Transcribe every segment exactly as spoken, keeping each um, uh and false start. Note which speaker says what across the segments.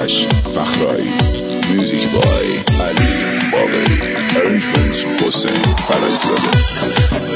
Speaker 1: slash Fakhrai. Music by Ali Bagheri. Arrangements Hossein Farajzadeh.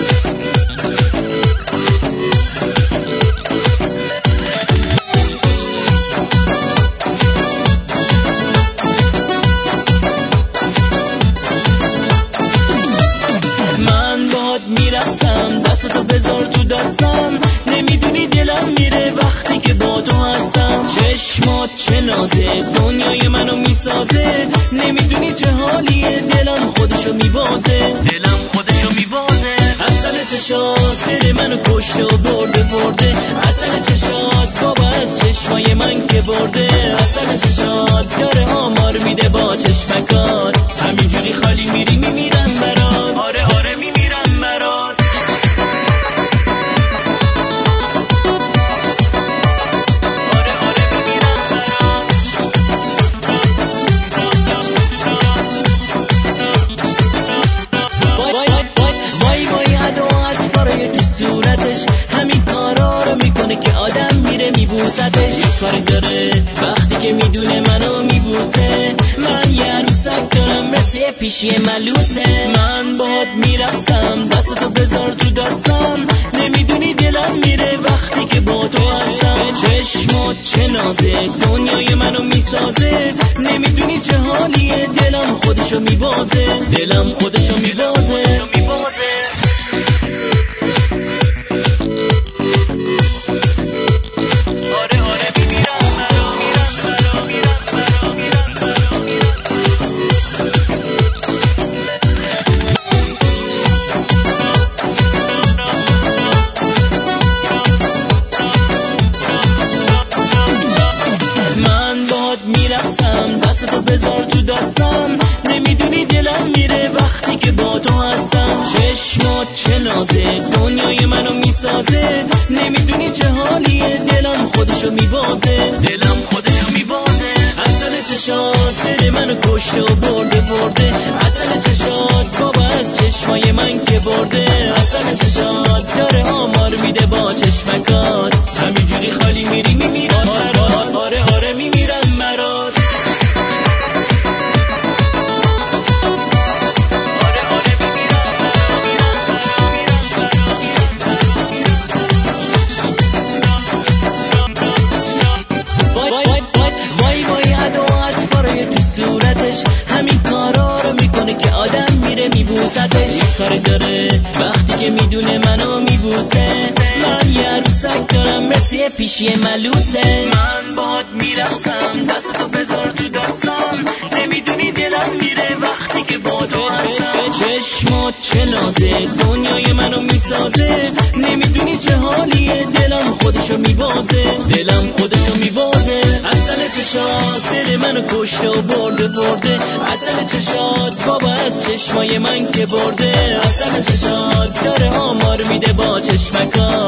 Speaker 2: میرقصم دستتو بذار تو دستم، نمیدونی دلم میره وقتی که با تو هستم. چشمات چه نازه دنیای منو میسازه، نمیدونی چه حالیه دلم خودشو میبازه، دلم خودشو میبازه. اصل چشات دل منو کشته و برده برده، اصل چشات بابا از چشمای من که برده، اصل چشات داره آمار میده با چشمکات، همینجوری خالی میری میمیرم برات. آره آره میمیرم برات. آره آره میمیرم برات. وای وای وای وای عدوات فرای تو صورتش، همین کارا رو میکنه که آدم میره میبوستش. کاری داره وقتی که میدونه منو میبوسه، من یه عروسک دارم مثل یه پیشی ملوسه. من باهات میرقصم دستتو بذار تو دستم، نمیدونی دلم میره وقتی که با تو هستم. چشمات چه نازه دنیای منو میسازه، نمیدونی چه حالیه دلم خودشو میبازه، دلم خودشو میبازه. دستتو بذار تو دستم، نمیدونی دلم میره وقتی که با تو هستم. چشمات چه نازه دنیای منو میسازه، نمیدونی چه حالیه دلم خودشو میبازه، دلم خودشو میبازه. اصل چشات دل منو کشته و برده برده، اصل چشات بابا از چشمای من که برده، اصل چشات داره آمار میده با چشمکات، همینجوری خالی میری میمیرم برات. آره آره میمیرم برات. همین کارا رو میکنه که آدم میره میبوستش. کاری داره وقتی که میدونه منو میبوسه، من یه عروسک دارم مثل یه پیشی ملوسه. من باهات میرقصم دستتو بذار تو دستم، نمیدونی دلم میره وقتی که با تو هستم. چشمات چه نازه دنیای منو میسازه، نمیدونی چه حالیه دلم خودشو میبازه، دلم خودشو میبازه. اصل چشات دل منو کشته و برده برده، اصل چشات بابا از چشمای من که برده، اصل چشات داره آمار میده با چشمکات،